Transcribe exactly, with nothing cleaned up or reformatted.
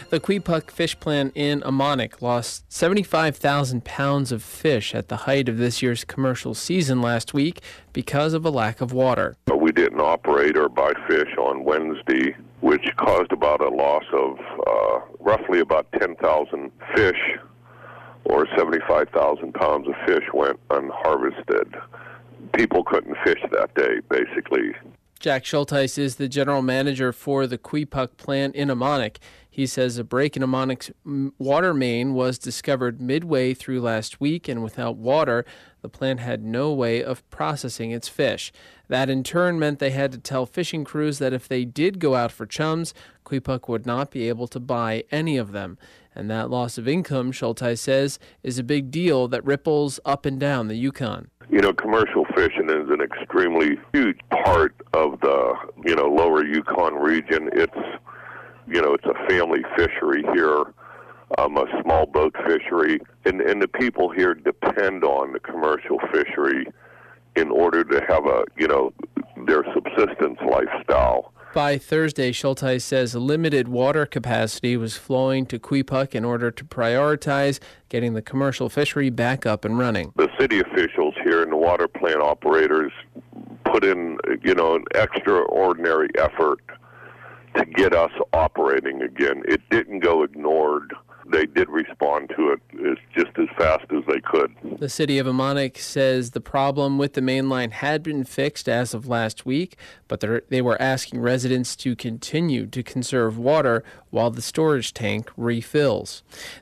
The Queepuck Fish Plant in Amonik lost seventy-five thousand pounds of fish at the height of this year's commercial season last week because of a lack of water. We didn't operate or buy fish on Wednesday, which caused about a loss of uh, roughly about ten thousand fish, or seventy-five thousand pounds of fish went unharvested. People couldn't fish that day, basically. Jack Schulteis is the general manager for the Queepuck plant in Amonik. He says a break in Amonik's water main was discovered midway through last week, and without water, the plant had no way of processing its fish. That in turn meant they had to tell fishing crews that if they did go out for chums, Queepuck would not be able to buy any of them. And that loss of income, Schulteis says, is a big deal that ripples up and down the Yukon. You know, commercial fishing is an extremely huge part of the, you know, lower Yukon region. It's, you know, it's a family fishery here, um, a small boat fishery, and, and the people here depend on the commercial fishery in order to have a, you know, their subsistence lifestyle. By Thursday, Schulteis says limited water capacity was flowing to Queepuck in order to prioritize getting the commercial fishery back up and running. The city officials here and the water plant operators put in, you know, an extraordinary effort to get us operating again. It didn't go ignored. They did respond to it as, just as fast as they could. The city of Amonik says the problem with the main line had been fixed as of last week, but they were asking residents to continue to conserve water while the storage tank refills.